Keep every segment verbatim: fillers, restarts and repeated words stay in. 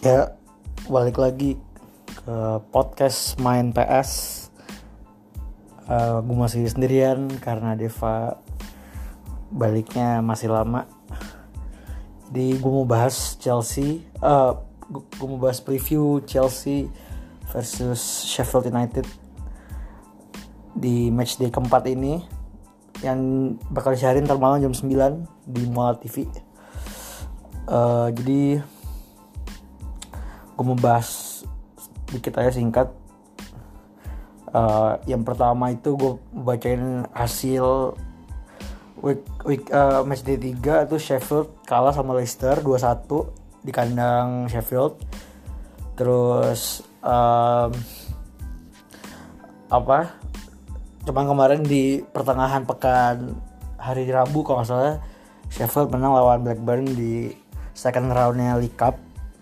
Ya, balik lagi ke podcast main P S. uh, Gue masih sendirian karena Deva baliknya masih lama. Jadi gue mau bahas Chelsea uh, Gue mau bahas preview Chelsea versus Sheffield United di matchday keempat ini, yang bakal disiarin ntar malam jam sembilan di Mola T V. uh, Jadi gue mau bahas sedikit aja singkat. Uh, yang pertama itu gue bacain hasil week, week uh, match day tiga itu Sheffield kalah sama Leicester dua satu di kandang Sheffield. Terus um, apa? Cuman kemarin di pertengahan pekan hari Rabu kalau nggak salah, Sheffield menang lawan Blackburn di second roundnya League Cup.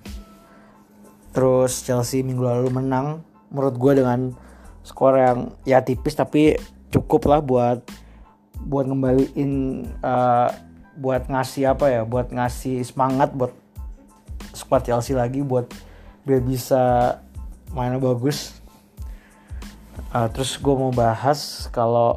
Terus Chelsea minggu lalu menang menurut gue dengan skor yang ya tipis tapi cukup lah buat buat ngembaliin uh, buat ngasih apa ya buat ngasih semangat buat squad Chelsea lagi buat biar bisa mainnya bagus. Uh, terus gue mau bahas kalau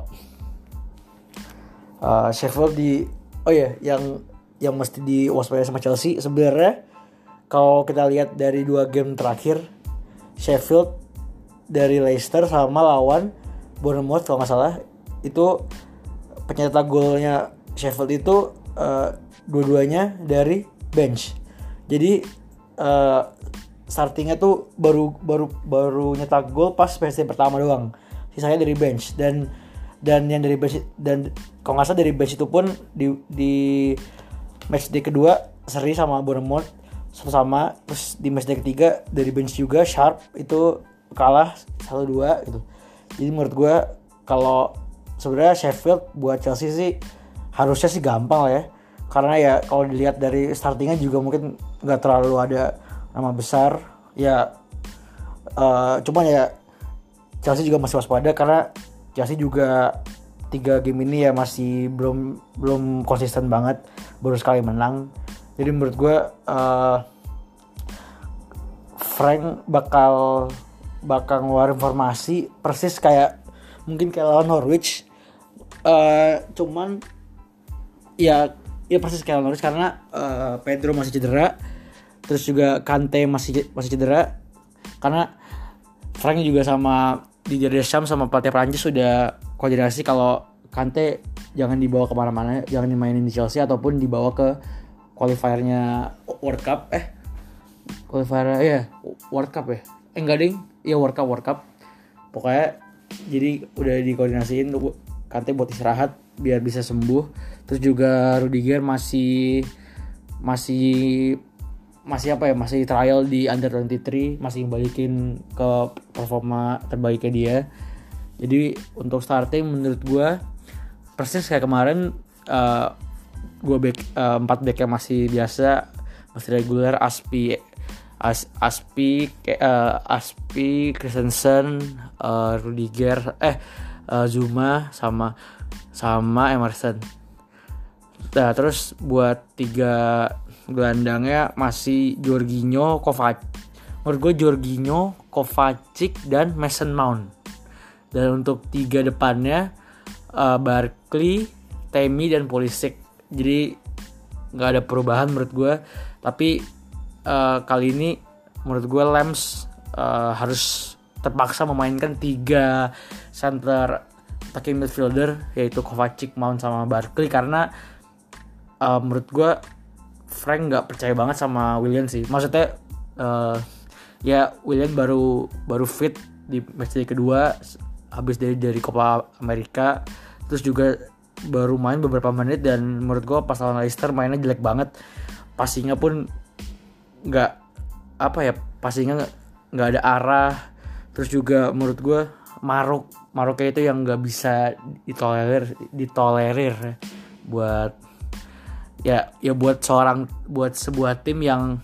uh, Sheffield di oh ya yeah, yang yang mesti diwaspadai sama Chelsea sebenarnya. Kalau kita lihat dari dua game terakhir, Sheffield dari Leicester sama lawan Bournemouth kalau nggak salah, itu pencetak golnya Sheffield itu uh, dua-duanya dari bench. Jadi uh, startingnya tuh baru baru baru nyetak gol pas matchday pertama doang, sisanya dari bench. Dan dan yang dari bench dan kalau nggak salah dari bench itu pun di di matchday kedua seri sama Bournemouth sama, terus di matchday ketiga dari bench juga Sharp itu kalah satu dua gitu. Jadi menurut gue kalau sebenarnya Sheffield buat Chelsea sih harusnya sih gampang lah ya, karena ya kalau dilihat dari startingnya juga mungkin nggak terlalu ada nama besar ya. Uh, cuman ya Chelsea juga masih waspada karena Chelsea juga tiga game ini ya masih belum belum konsisten banget, baru sekali menang. Jadi menurut gue uh, Frank bakal bakal ngeluarin formasi persis kayak mungkin kayak lawan Norwich. Uh, cuman ya ya persis kayak lawan Norwich karena uh, Pedro masih cedera, terus juga Kante masih masih cedera. Karena Frank juga sama Didier Deschamps sama pelatih Prancis sudah koordinasi kalau Kante jangan dibawa kemana-mana, jangan dimainin di Chelsea ataupun dibawa ke qualifiernya World Cup eh qualifier ya World Cup ya eh enggak ding ya World Cup World Cup pokoknya. Jadi udah dikoordinasiin Kante buat istirahat biar bisa sembuh. Terus juga Rudiger masih masih masih apa ya masih trial di under dua puluh tiga, masih balikin ke performa terbaiknya dia. Jadi untuk starting menurut gue persis kayak kemarin, uh, gue back uh, empat back yang masih biasa, masih reguler. Aspi As, Aspi uh, Aspi Christensen, uh, Rudiger eh uh, Zuma sama sama Emerson. Nah, terus buat tiga gelandangnya masih Jorginho, Kovacic. Menurut gue Jorginho, Kovacic dan Mason Mount. Dan untuk tiga depannya uh, Barkley, Tammy dan Pulisic. Jadi nggak ada perubahan menurut gue. Tapi uh, kali ini menurut gue Lens uh, harus terpaksa memainkan tiga center attacking midfielder, yaitu Kovacic, Mount sama Barkley, karena uh, menurut gue Frank nggak percaya banget sama Willian sih. Maksudnya uh, ya Willian baru baru fit di matchday kedua habis dari dari Copa America, terus juga baru main beberapa menit, dan menurut gue pas lawan Leicester mainnya jelek banget. Passingnya pun nggak apa ya, passingnya nggak ada arah. Terus juga menurut gue Maruk Maruknya itu yang nggak bisa ditolerir ditolerir buat ya ya buat seorang buat sebuah tim yang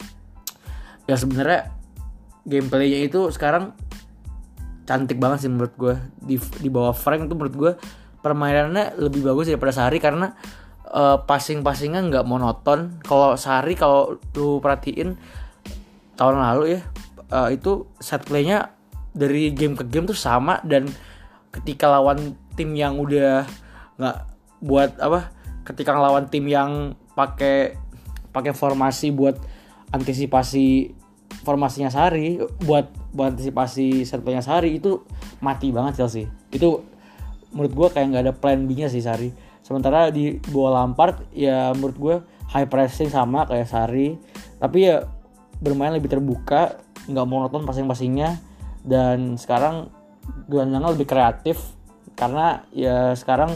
ya sebenarnya gameplaynya itu sekarang cantik banget sih menurut gue. Di di bawah Frank tuh menurut gue permainannya lebih bagus daripada Sarri, karena uh, passing-passingnya nggak monoton. Kalau Sarri, kalau lu perhatiin, tahun lalu ya, uh, itu set playnya dari game ke game tuh sama, dan ketika lawan tim yang udah nggak buat apa, ketika ngelawan tim yang pakai pakai formasi buat antisipasi formasinya Sarri, buat buat antisipasi set playnya Sarri, itu mati banget Chelsea. Itu menurut gue kayak nggak ada plan B-nya sih Sarri. Sementara di bawah Lampard ya menurut gue high pressing sama kayak Sarri, tapi ya bermain lebih terbuka, nggak monoton passing-passingnya, dan sekarang gelandangnya lebih kreatif karena ya sekarang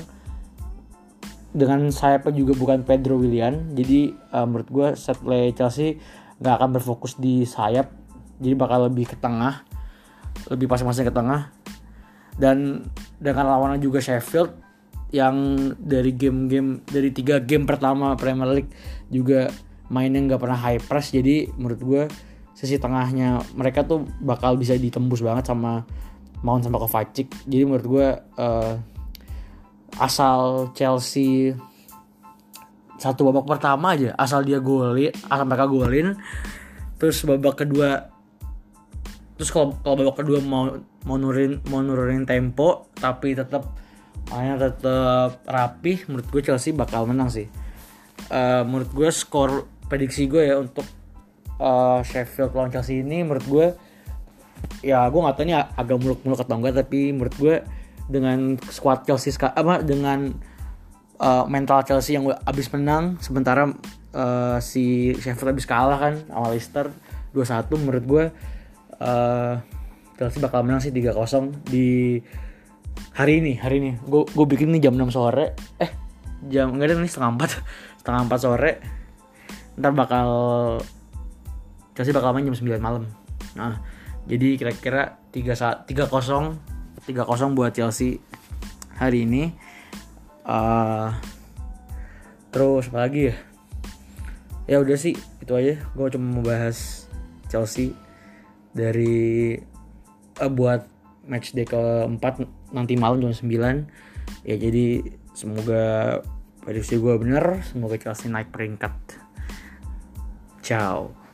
dengan sayapnya juga bukan Pedro Willian. Jadi uh, menurut gue set play Chelsea nggak akan berfokus di sayap, jadi bakal lebih ke tengah, lebih passing-passing ke tengah. Dan dengan lawannya juga Sheffield yang dari game-game dari tiga game pertama Premier League juga mainnya nggak pernah high press, jadi menurut gue sisi tengahnya mereka tuh bakal bisa ditembus banget sama Mount sama Kovacic. Jadi menurut gue uh, asal Chelsea satu babak pertama aja, asal dia golin, asal mereka golin, terus babak kedua, terus kalau kalau babak kedua mau mau nurunin mau nurunin tempo tapi tetap mainnya tetap rapih, menurut gue Chelsea bakal menang sih. Uh, menurut gue skor prediksi gue ya untuk uh, Sheffield lawan Chelsea ini, menurut gue ya gue nggak tahu ini agak muluk-muluk atau enggak, tapi menurut gue dengan squad Chelsea apa dengan uh, mental Chelsea yang abis menang, sementara uh, si Sheffield abis kalah kan sama Leicester dua satu, menurut gue uh, Chelsea bakal menang sih tiga kosong di hari ini. Hari ini gue gue bikin nih jam enam sore, eh jam enggak ada nih setengah empat setengah empat sore, ntar bakal Chelsea bakal main jam sembilan malam. Nah jadi kira-kira tiga kosong buat Chelsea hari ini. Uh, terus apa lagi ya? Ya udah sih itu aja. Gue cuma mau bahas Chelsea dari uh, buat match day keempat nanti malam jam sembilan. Ya jadi semoga prediksi gue bener, semoga Chelsea naik peringkat. Ciao.